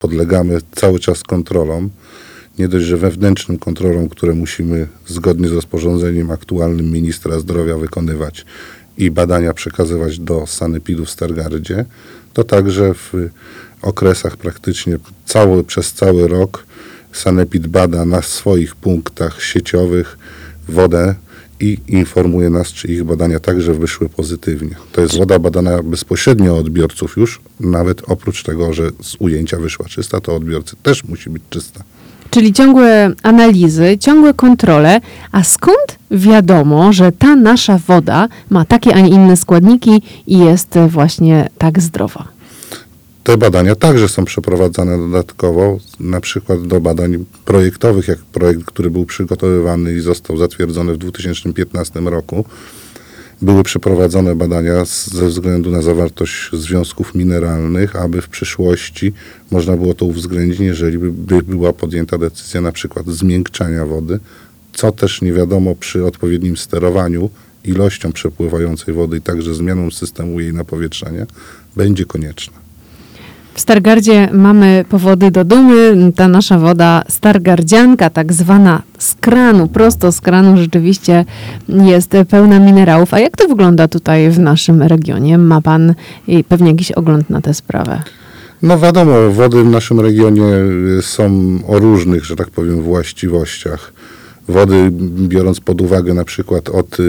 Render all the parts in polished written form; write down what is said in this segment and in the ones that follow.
podlegamy cały czas kontrolom. Nie dość, że wewnętrznym kontrolom, które musimy zgodnie z rozporządzeniem aktualnym ministra zdrowia wykonywać i badania przekazywać do sanepidu w Stargardzie, to także w okresach praktycznie przez cały rok sanepid bada na swoich punktach sieciowych wodę i informuje nas, czy ich badania także wyszły pozytywnie. To jest woda badana bezpośrednio od odbiorców już, nawet oprócz tego, że z ujęcia wyszła czysta, to odbiorcy też musi być czysta. Czyli ciągłe analizy, ciągłe kontrole. A skąd wiadomo, że ta nasza woda ma takie, a nie inne składniki i jest właśnie tak zdrowa? Te badania także są przeprowadzane dodatkowo, na przykład do badań projektowych, jak projekt, który był przygotowywany i został zatwierdzony w 2015 roku. Były przeprowadzone badania ze względu na zawartość związków mineralnych, aby w przyszłości można było to uwzględnić, jeżeli by była podjęta decyzja na przykład zmiękczania wody, co też nie wiadomo przy odpowiednim sterowaniu ilością przepływającej wody i także zmianą systemu jej napowietrzania będzie konieczne. W Stargardzie mamy powody do dumy. Ta nasza woda stargardzianka, tak zwana z kranu, prosto z kranu, rzeczywiście jest pełna minerałów. A jak to wygląda tutaj w naszym regionie? Ma pan pewnie jakiś ogląd na tę sprawę? No wiadomo, wody w naszym regionie są o różnych, że tak powiem, właściwościach. Wody, biorąc pod uwagę na przykład od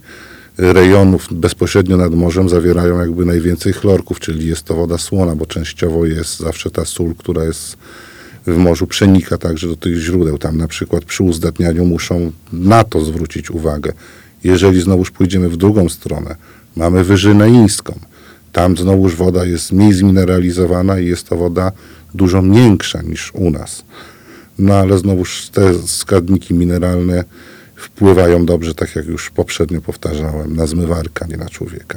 rejonów bezpośrednio nad morzem, zawierają jakby najwięcej chlorków, czyli jest to woda słona, bo częściowo jest zawsze ta sól, która jest w morzu, przenika także do tych źródeł. Tam na przykład przy uzdatnianiu muszą na to zwrócić uwagę. Jeżeli znowuż pójdziemy w drugą stronę, mamy wyżynę niską. Tam znowuż woda jest mniej zmineralizowana i jest to woda dużo miększa niż u nas. No ale znowuż te składniki mineralne wpływają dobrze, tak jak już poprzednio powtarzałem, na zmywarkę, a nie na człowieka.